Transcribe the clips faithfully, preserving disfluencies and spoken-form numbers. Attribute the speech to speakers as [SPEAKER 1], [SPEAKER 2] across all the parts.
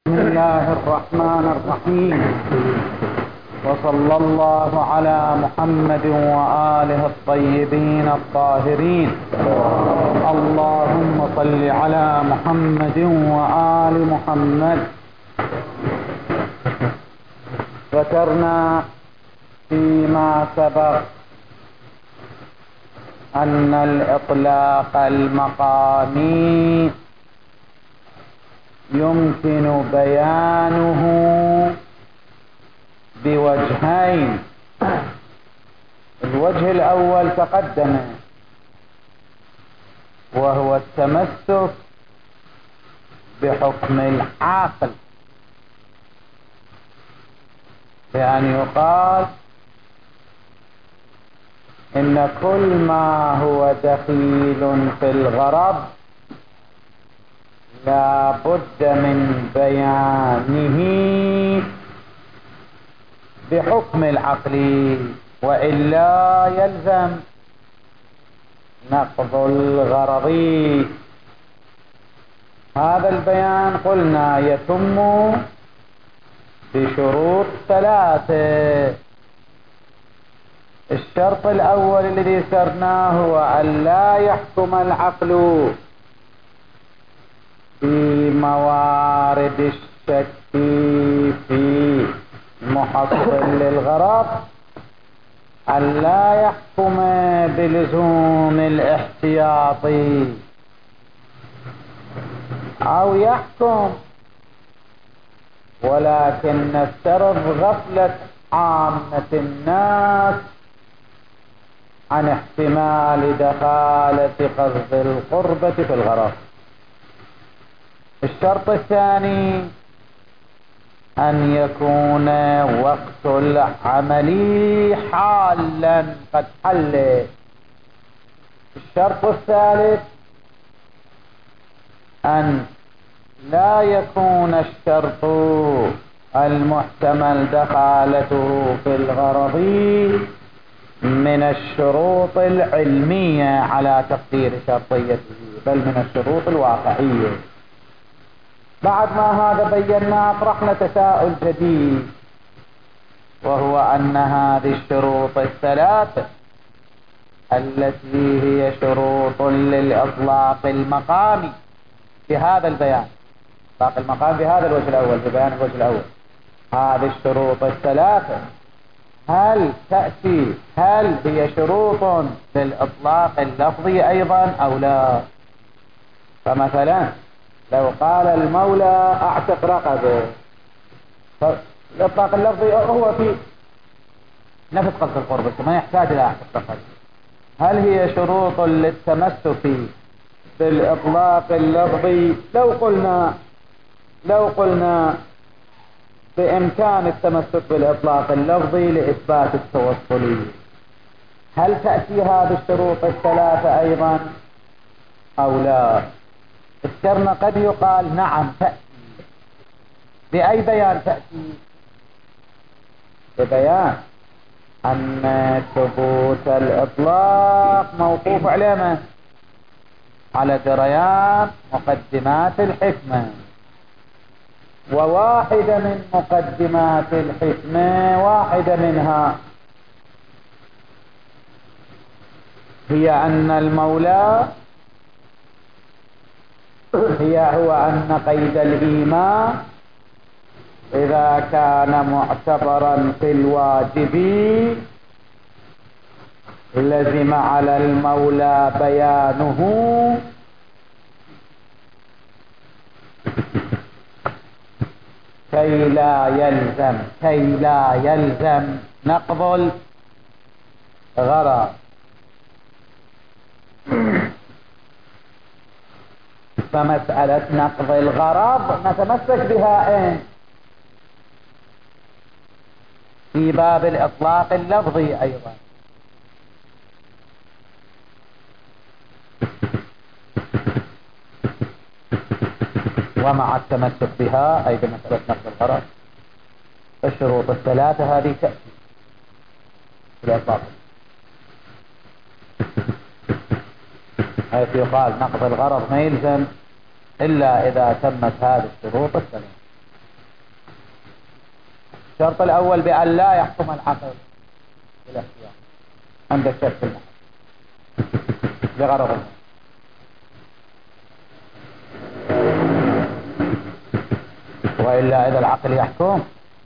[SPEAKER 1] بسم الله الرحمن الرحيم، وصلى الله على محمد وآله الطيبين الطاهرين. اللهم صل على محمد وآل محمد. ذكرنا فيما سبق أن الإطلاق المقامي يمكن بيانه بوجهين. الوجه الأول تقدم، وهو التمسك بحكم العاقل، بأن يقال إن كل ما هو دخيل في الغرض لا بد من بيانه بحكم العقل، وإلا يلزم نقض الغرض. هذا البيان قلنا يتم بشروط ثلاثة. الشرط الأول الذي سرناه هو أن لا يحكم العقل في موارد الشك في محصل للغرض، أن لا يحكم بلزوم الاحتياط، أو يحكم ولكن نفترض غفلة عامة الناس عن احتمال دخالة قصد القربة في الغرض. الشرط الثاني أن يكون وقت العمل حالا قد حل. الشرط الثالث أن لا يكون الشرط المحتمل دخالته في الغرض من الشروط العلمية على تقدير شرطيته، بل من الشروط الواقعية. بعد ما هذا بينا أطرحنا تساؤل جديد، وهو أن هذه الشروط الثلاثة التي هي شروط للإطلاق المقامي في هذا البيان، إطلاق المقام بهذا الوجه الأول، في بيان الوجه الأول، هذه الشروط الثلاثة هل تأتي هل هي شروط للإطلاق اللفظي أيضا أو لا؟ فمثلا لو قال المولى أعتق رقبه، فالإطلاق اللفظي هو في نفس قصد القربة، ما يحتاج إلى أعتق رقبه. هل هي شروط للتمسك بالإطلاق اللفظي؟ لو قلنا لو قلنا بإمكان التمسك بالإطلاق اللفظي لإثبات التوصلية، هل تأتي هذه الشروط الثلاثة أيضا أو لا؟ الشرط قد يقال نعم تأتي. بأي بيان تأتي؟ ببيان أن ثبوت الإطلاق موقوف على من؟ على جريان مقدمات الحكمة، وواحدة من مقدمات الحكمة، واحدة منها هي أن المولى هي هو أن قيد الإيمان إذا كان معتبرا في الواجب لزم على المولى بيانه كي لا يلزم كي لا يلزم نقض الغرض. فمسألة نقض الغرض نتمسك بها إن في باب الإطلاق اللفظي أيضا. ومع التمسك بها أي بمسألة نقض الغرض الشروط الثلاثة هذه تأتي في الإطلاق، حيث يقال نقض الغرض ما يلزم إلا إذا تمت هذه الشروط الثلاثة. الشرط الأول بأن لا يحكم العقل بالاختيار عند الشك في المحل بغرض الله. وإلا إذا العقل يحكم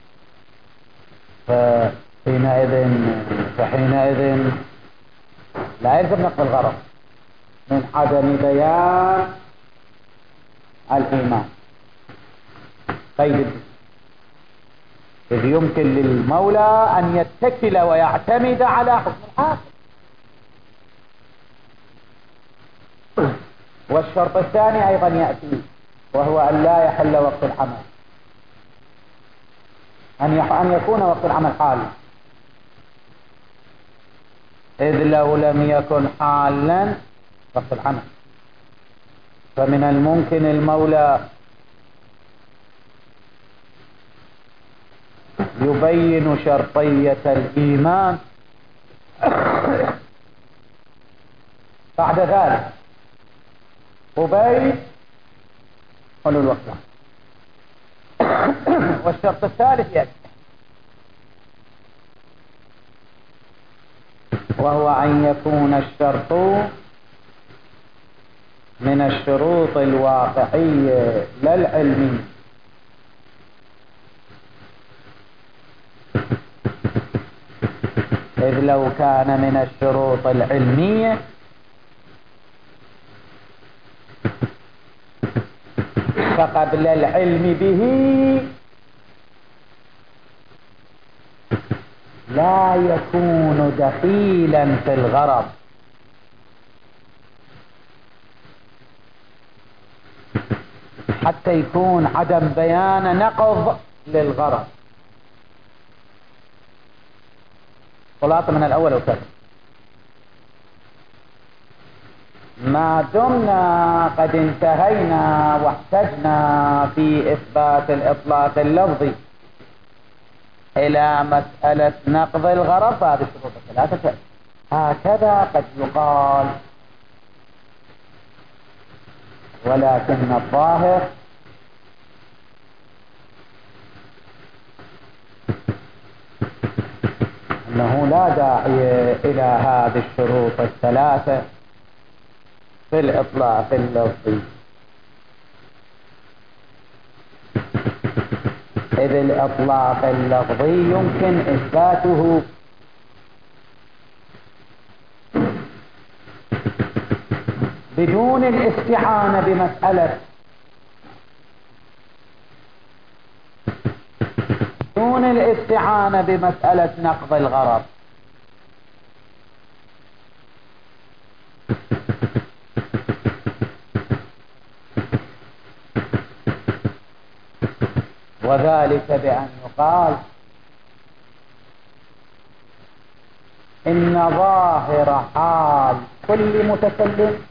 [SPEAKER 1] فحينئذ فحينئذ لا يلزم نقض الغرض من عدم بيان الإيمان قيد، إذ يمكن للمولى أن يتكل ويعتمد على حكم الحاكم. والشرط الثاني أيضا يأتي وهو أن لا يحل وقت العمل، أن يكون وقت العمل حالا، إذ لو لم يكن حالا وقت العمل فمن الممكن المولى يبين شرطية الإيمان بعد ذلك وبين حلول الوقت. والشرط الثالث يأتي وهو أن يكون الشرط من الشروط الواقعية لا العلمية، إذ لو كان من الشروط العلمية فقبل العلم به لا يكون دخيلا في الغرض، حتى يكون عدم بيان نقض للغرض. خلاصة من الأول وكذا ما دمنا قد انتهينا واحتجنا في إثبات الإطلاق اللفظي إلى مسألة نقض الغرض فهذه الشروط الثلاثة هكذا قد يقال، ولكن الظاهر أنه لا داعي إلى هذه الشروط الثلاثة في الإطلاق اللفظي، إذ الإطلاق اللفظي يمكن إثباته بدون الاستعانة بمسألة بدون الاستعانة بمسألة نقض الغرض. وذلك بأن يقال إن ظاهر حال كل متكلم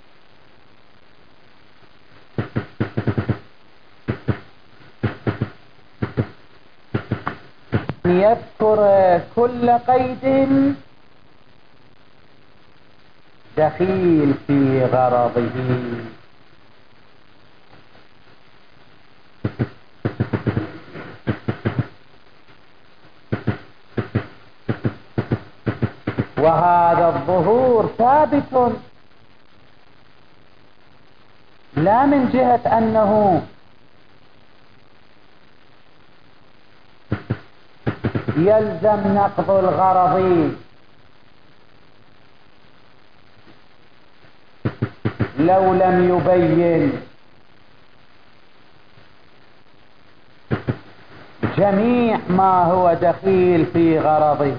[SPEAKER 1] أن يذكر كل قيد دخيل في غرضه، وهذا الظهور ثابت لا من جهة أنه يلزم نقض الغرض لو لم يبين جميع ما هو دخيل في غرضه،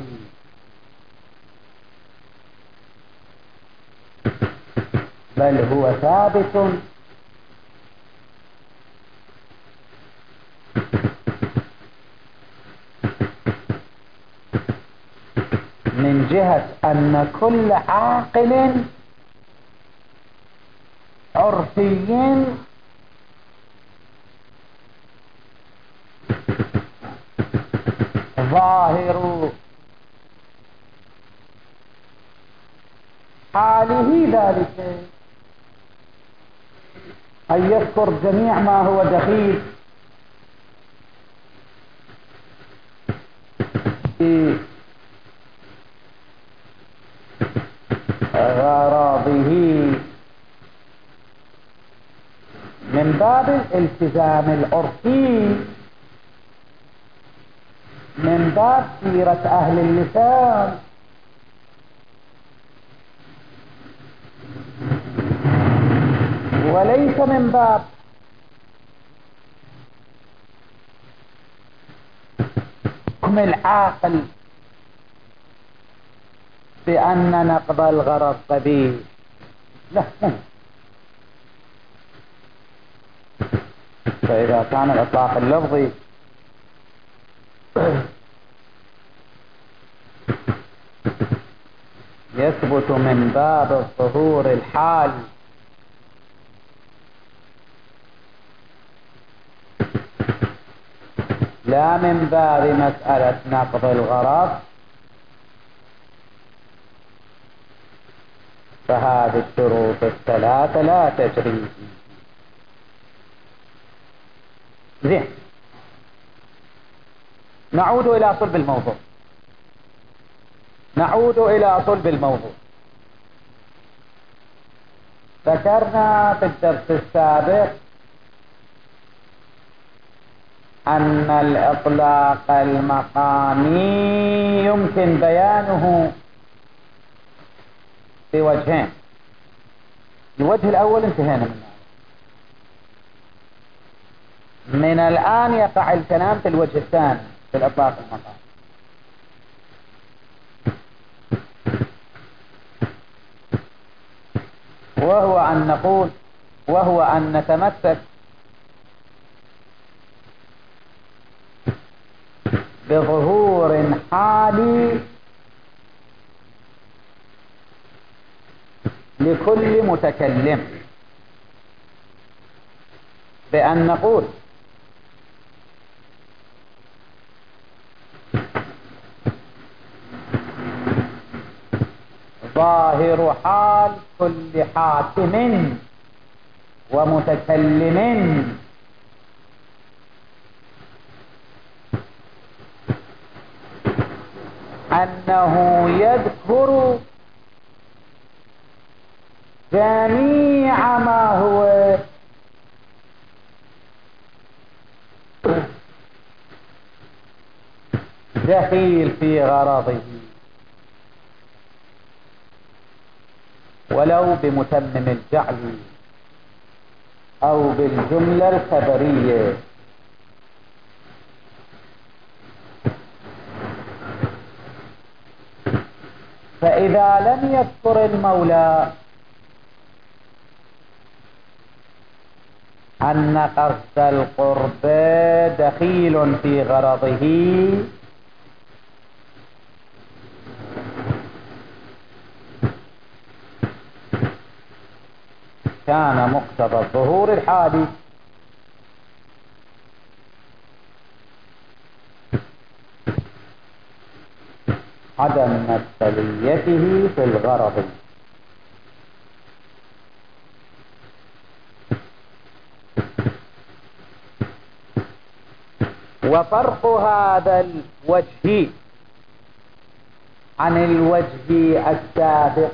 [SPEAKER 1] بل هو ثابت من جهة أن كل عاقل عرفي ظاهر حاله ذلك أن يذكر جميع ما هو دخيل غرضه من باب الالتزام العرفي، من باب سيرة أهل اللسان، وليس من باب حكم العاقل بأن نقض الغرض قبيح. لا، فإذا كان الإطلاق اللفظي يثبت من باب الظهور الحال لا من باب مسألة نقض الغرض، فهذه الشروط الثلاثة لا تجري. زين، نعود إلى صلب الموضوع نعود إلى صلب الموضوع ذكرنا في الدرس السابق أن الإطلاق المقامي يمكن بيانه بوجهين. الوجه الأول انتهينا منه، من الآن يقع الكلام في الوجه الثاني في الإطلاق المقامي. وهو أن نقول وهو أن نتمسك بظهور حالي لكل متكلم، بأن نقول ظاهر حال كل حاكم ومتكلم أنه يذكر جميع ما هو دخيل في غرضه، ولو بمتمم الجعل أو بالجملة الخبرية. فإذا لم يذكر المولى أن قصد القرب دخيل في غرضه، كان مقتضى الظهور الحادث عدم مثليته في الغرض. وفرق هذا الوجه عن الوجه السابق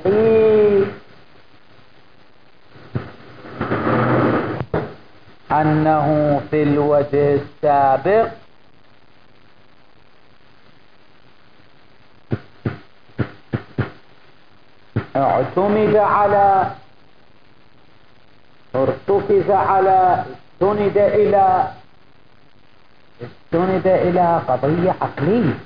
[SPEAKER 1] أنه في الوجه السابق اعتمد على ارتكز على استند إلى استند إلى قضية عقلية،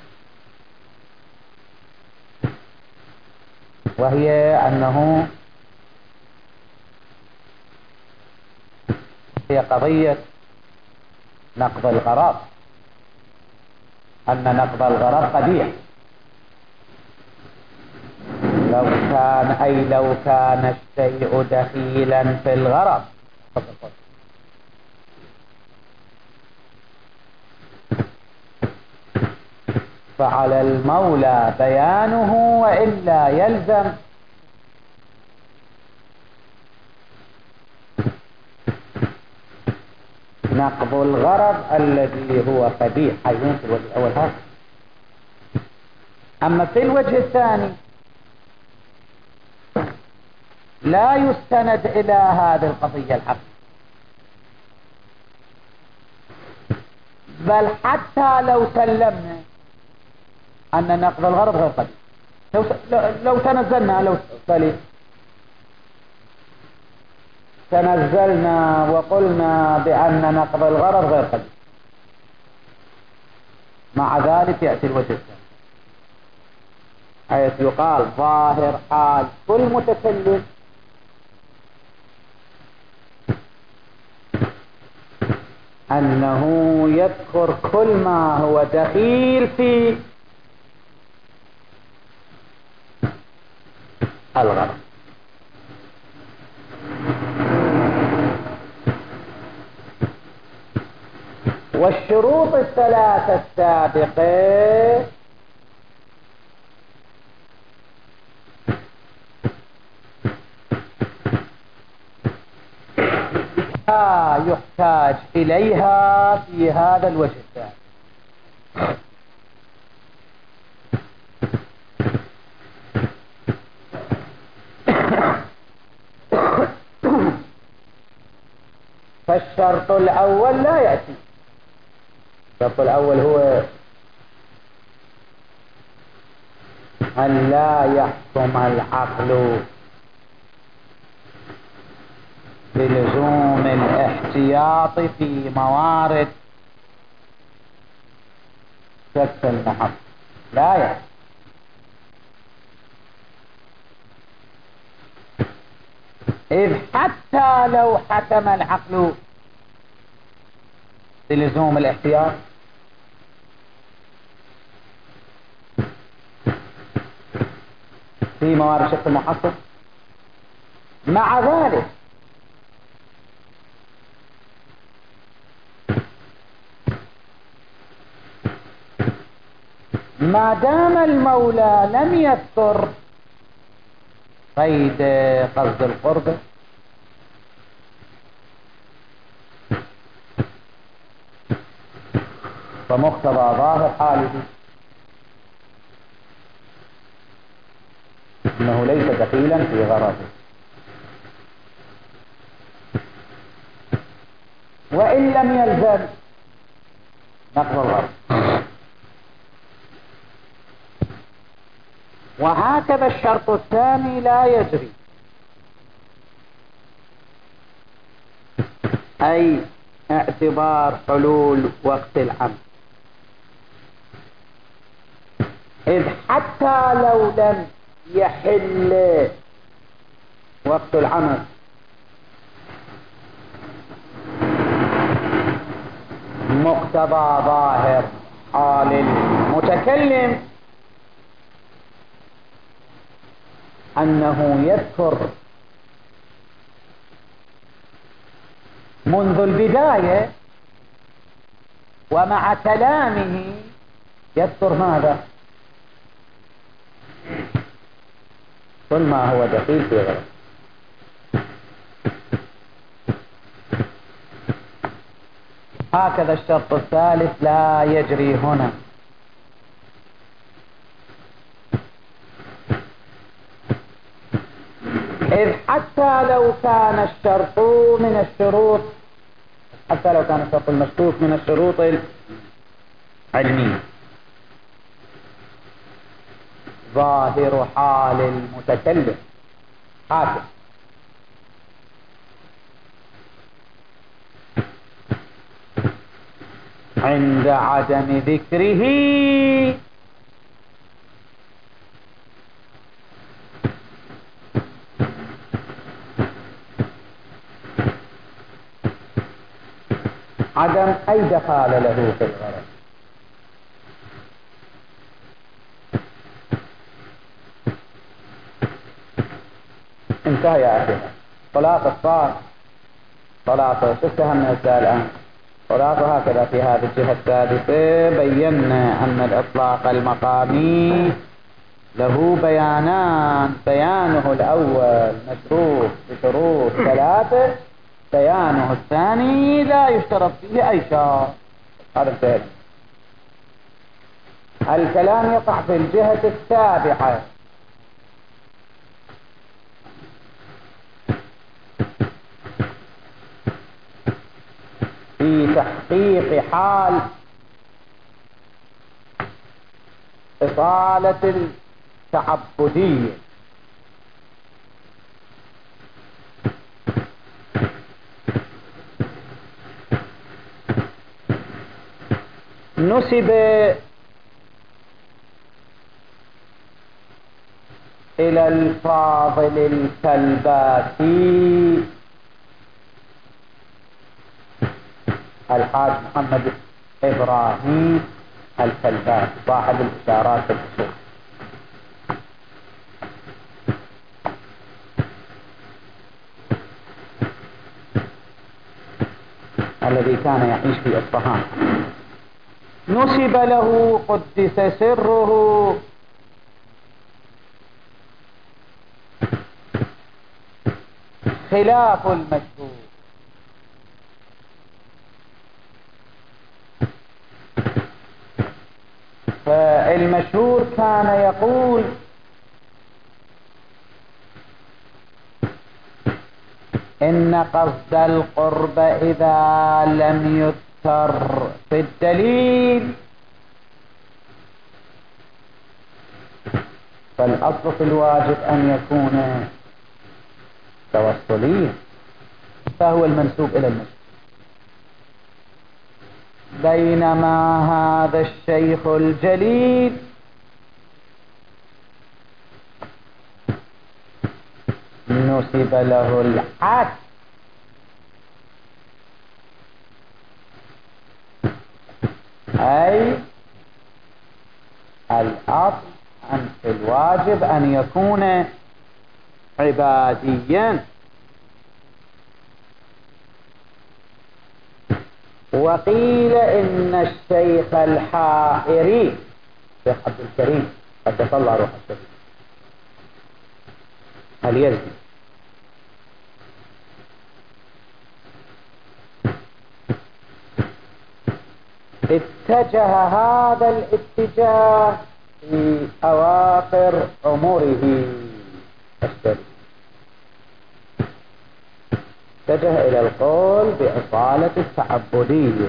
[SPEAKER 1] وهي أنه هي قضية نقض الغرض، أن نقض الغرض قبيح. لو كان أي لو كان الشيء دخيلا في الغرض فعلى المولى بيانه، وإلا يلزم نقض الغرض الذي هو قبيح. حيث الوجه الأول هذا أما في الوجه الثاني لا يستند إلى هذه القضية الحقيقية، بل حتى لو سلمنا أن نقض الغرض غير قديم، لو, لو تنزلنا لو بلي تنزلنا وقلنا بأن نقض الغرض غير قديم، مع ذلك يأتي الوجه الثاني حيث يقال ظاهر حال كل متكلم أنه يذكر كل ما هو دخيل في الغرض. والشروط الثلاثة السابقة لا يحتاج إليها في هذا الوجه الثاني. فالشرط الأول لا يأتي. الشرط الأول هو أن لا يحكم العقل بلزوم الاحتياط في موارد شك المحقق، لا يحكم. إذ حتى لو حكم العقل بلزوم الاحتياط في موارد شك المحقق، مع ذلك ما دام المولى لم يذكر قيد قصد القرب فمقتضى ظاهر حاله انه ليس دخيلا في غرضه، وان لم يلزم نقض الغرض. وهكذا الشرط الثاني لا يجري، أي اعتبار حلول وقت العمل، إذ حتى لو لم يحل وقت العمل مقتضى ظاهر حال المتكلم أنه يذكر منذ البداية ومع كلامه يذكر ماذا؟ كل ما هو دخيل في غيره. هكذا الشرط الثالث لا يجري هنا، إذ حتى لو كان الشرط من الشروط حتى لو كان الشرط المشروط من الشروط العلمية ظاهر حال المتكلم حاكم عند عدم ذكره عدم أي دخال له في الغرض. انتهى يا أخي. خلاصة صار خلاصة شو استهمنا الآن؟ خلاصة هكذا في هذه الجهة السادسة بينا أن الإطلاق المقامي له بيانان، بيانه الأول مشروط بشروط ثلاثة، بيانه الثاني لا يشترط فيه أي شرط. هذا البيان. الكلام يقع في الجهة التابعة، في تحقيق حال إطالة التعبدية. نسب إلى الفاضل الكلباتي الحاج محمد إبراهيم الكلباتي صاحب الإشارات الأصول، الذي كان يعيش في إصفهان. نسب له قدس سره خلاف المشهور، فالمشهور كان يقول إن قصد القرب إذا لم يذكر في الدليل فالأصل في الواجب أن يكون توسليا، فهو المنسوب إلى المشهور. بينما هذا الشيخ الجليل نسب له العكس، أي الأصل أن في الواجب أن يكون عباديا. وقيل إن الشيخ الحائري شيخ عبد الكريم قدس الله روح الشريف اليزدي اتجه هذا الاتجاه في أواخر عمره الشريف، اتجه إلى القول بإطالة التعبدية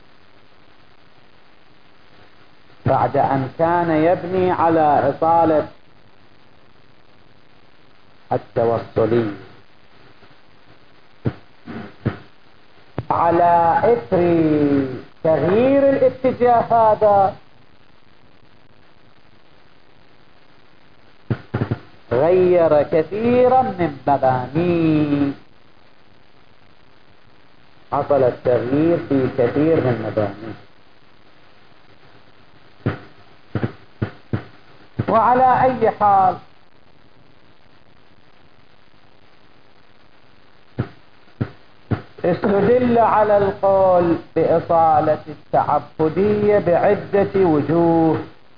[SPEAKER 1] بعد أن كان يبني على إطالة التوسلية. على إثر تغيير الاتجاه هذا غير كثيرا من مبانيه، حصل التغيير في كثير من مبانيه. وعلى أي حال استدل على القول بإطالة التعبدية بعدة وجوه.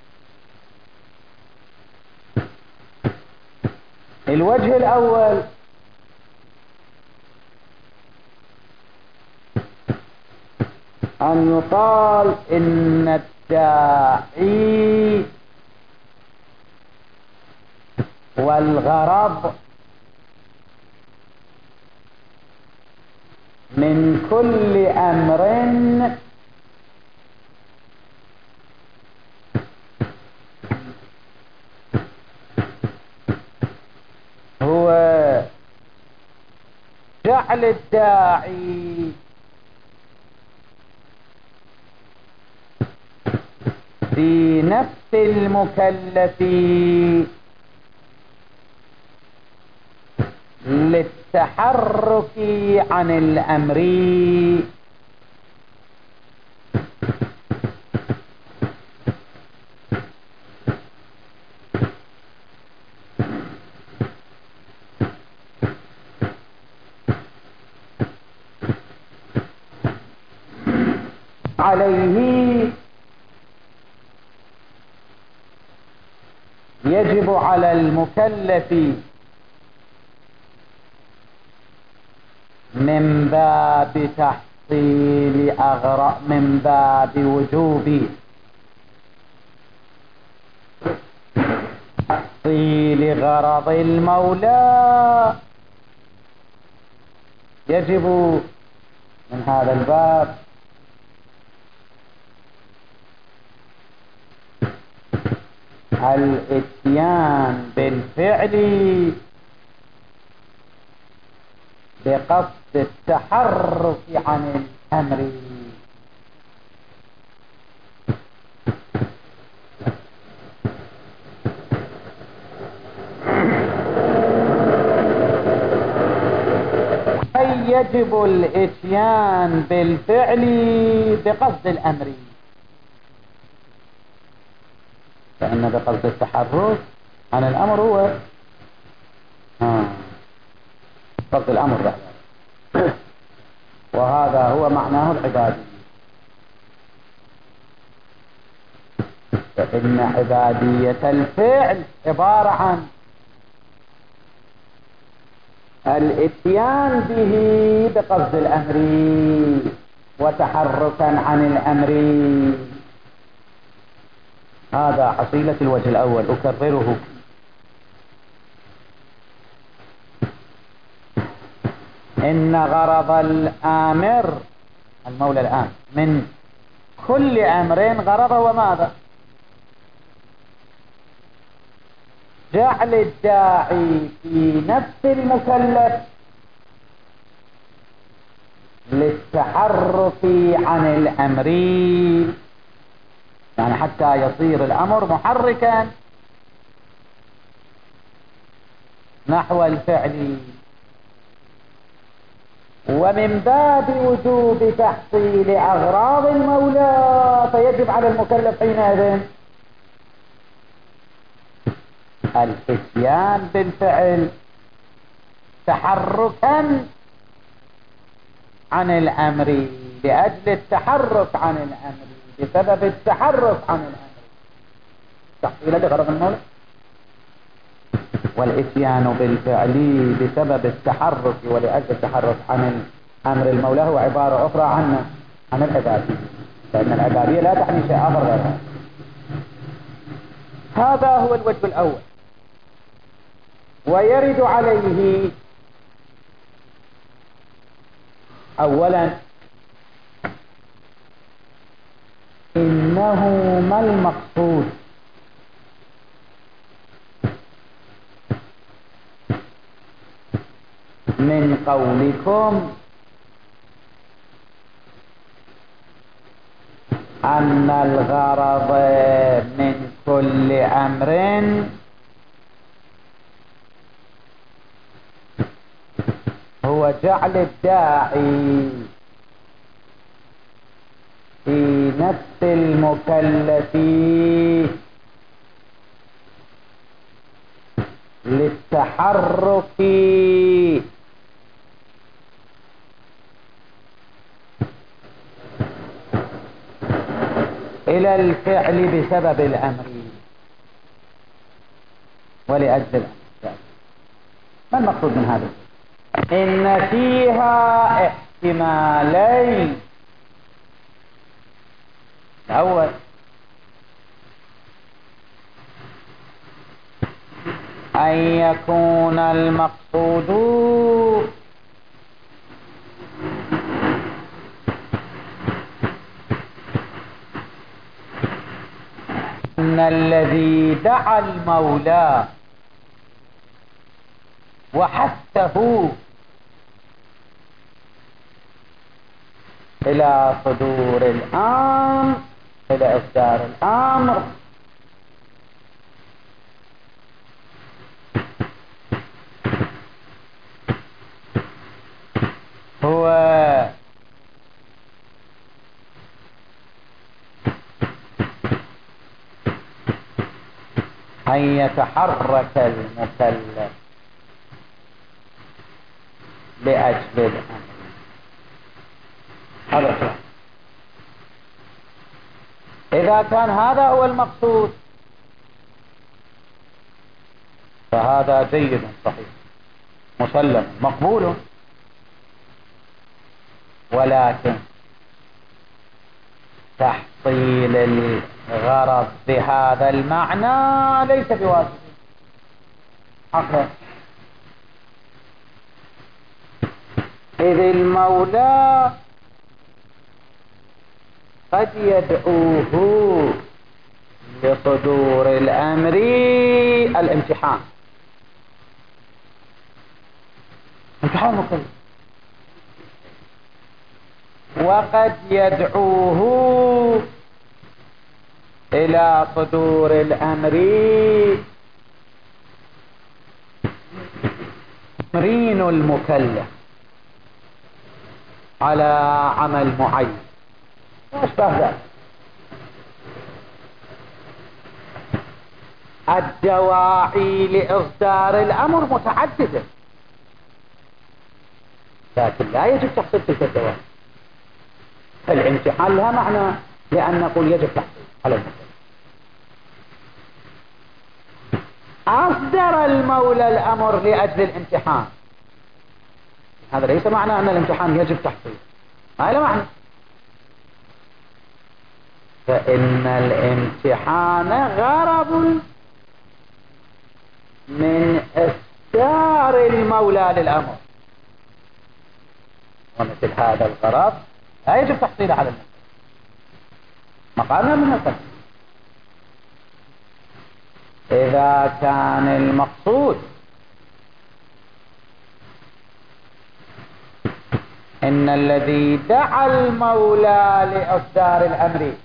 [SPEAKER 1] الوجه الأول أن يقال إن الداعي والغرض من كل أمر هو جعل الداعي في نفس المكلف للتحرك عن الأمر عليه. يجب على المكلف من باب تحصيل أغراض، من باب وجوب لتحصيل غرض المولى يجب من هذا الباب الاتيان بالفعل بقصد التحرك عن الأمر. أي يجب الاتيان بالفعل بقصد الأمر، فإن بقصد التحرك عن الأمر هو آه. قصد الأمر بقى. وهذا هو معناه العبادي، فإن عبادية الفعل عبارة عن الاتيان به بقصد الأمر وتحركا عن الأمر. هذا حصيلة الوجه الأول، أكرره. إن غرض الآمر المولى الآن من كل أمر غرضه وماذا؟ جعل الداعي في نفس المكلف للتحرك عن الأمر، يعني حتى يصير الأمر محركا نحو الفعل. ومن باب وجوب تحصيل أغراض المولى فيجب على المكلف حينئذ الاتيان بالفعل تحركا عن الأمر، لأجل التحرك عن الأمر، بسبب التحرك عن الأمر تحصيل لغرض المولى. والاتيان بالفعل بسبب التحرك ولأجل التحرك عن أمر المولى هو عبارة أخرى عن عن العبادية، لأن العبادية لا تعني شيء آخر غير هذا. هذا هو الوجه الأول. ويرد عليه أولا إنه ما المقصود من قولكم أن الغرض من كل أمر هو جعل الداعي في نفس المكلف للتحرك إلى الفعل بسبب الأمر ولأجل الأمر. ما المقصود من هذا؟ إن فيها احتمالين. الأول أن يكون المقصود أن الذي دعا المولى وحثه إلى صدور الأمر، إلى إصدار الأمر، هو أن يتحرك المكلف لأجل الأمر. هذا صحيح. إذا كان هذا هو المقصود فهذا جيد صحيح مسلم مقبول، ولكن تحصيل الغرض بهذا المعنى ليس بواجب. عقلا. إذ المولى قد يدعوه لصدور الأمر الامتحان، امتحان مكلف، وقد يدعوه إلى صدور الأمر تمرين المكلف على عمل معين وأشبه ذلك. الدواعي لإصدار الأمر متعددة، لكن لا يجب تحصيل تلك الدواعي. الامتحان لها معنى، لأن نقول يجب تحصيل على المكلف. أصدر المولى الأمر لأجل الامتحان، هذا ليس معنى أن الامتحان يجب تحصيل، ما له معنى. فإن الامتحان غرض من إصدار المولى للأمر، ومثل هذا الغرض لا يجب تحصيله على المكلف مقامنا من القلب. إذا كان المقصود إن الذي دعا المولى لإصدار الأمر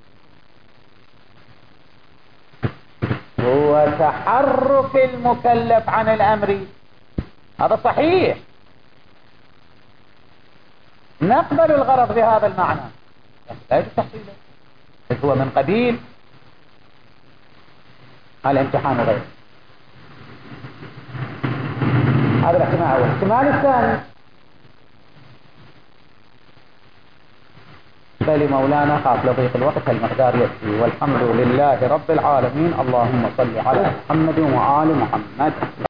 [SPEAKER 1] هو تحرك المكلف عن الأمر، هذا صحيح، نقبل الغرض بهذا المعنى، لا يجب تحصيله، هو من قبيل الامتحان غيره. هذا الاحتمال الأول. الاحتمال الثاني، بل مولانا خاف لضيق الوقت المقدار يكفي، والحمد لله رب العالمين. اللهم صل على محمد وآل محمد.